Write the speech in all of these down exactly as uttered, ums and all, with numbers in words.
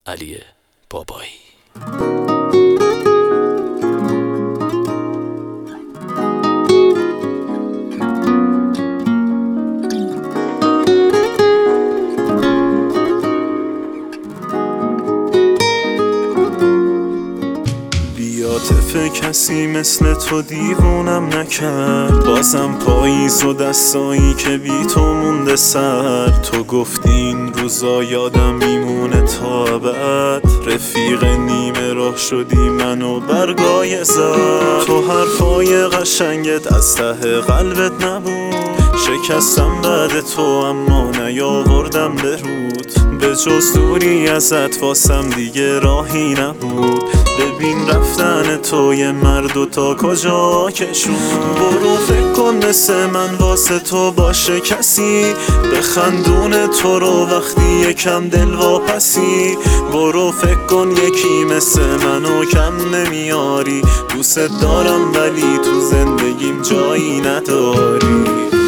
علی بابایی. بی‌عاطفه کسی مثل تو دیوونم نکرد. بازم پاییز و دستایی که بی تو مونده سر. تو گفتی این روزا یادم میمونه تا ابد. رفیق نیمه راه شدی منو برگای زد. تو حرفای قشنگت از ته قلبت نبود. شکستم بعد تو اما نیاوردم به رود. به جز دوری ازت واسم دیگه راهی نبود. ببین رفتن تو یه مرد تا کجا کشون. برو فکر کن مثل من واسه تو باشه کسی. بخندون تو رو وقتی یکم دل واپسی. برو فکر کن یکی مثل منو کم نمیاری. دوست دارم ولی تو زندگیم جایی نداری.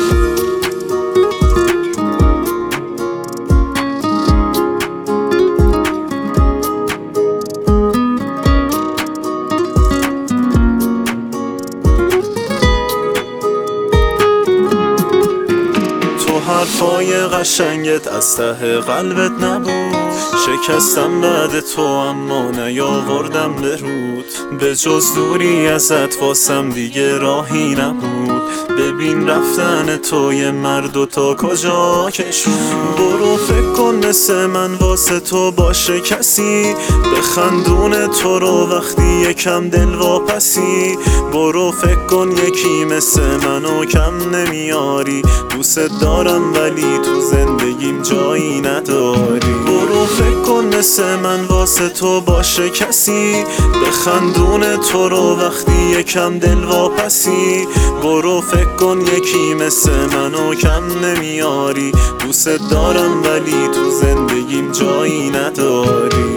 حرفای قشنگت از ته قلبت نبود. شکستم بعد تو اما نیاوردم به رود. به جز دوری ازت واسم دیگه راهی نبود. ببین رفتن تو یه مرد تا کجا کشون. برو فکر کن مثل من واسه تو باشه کسی. بخندون تو رو وقتی یکم دل واپسی. برو فکر کن یکی مثل منو کم نمیاری. دوست دارم ولی تو زندگیم جایی نداری. برو فکر کن مثل من واسه تو باشه کسی. بخندون تو رو وقتی یکم دل واپسی. برو فکر کن یکی مثل منو کم نمیاری. دوست دارم ولی تو زندگیم جایی نداری.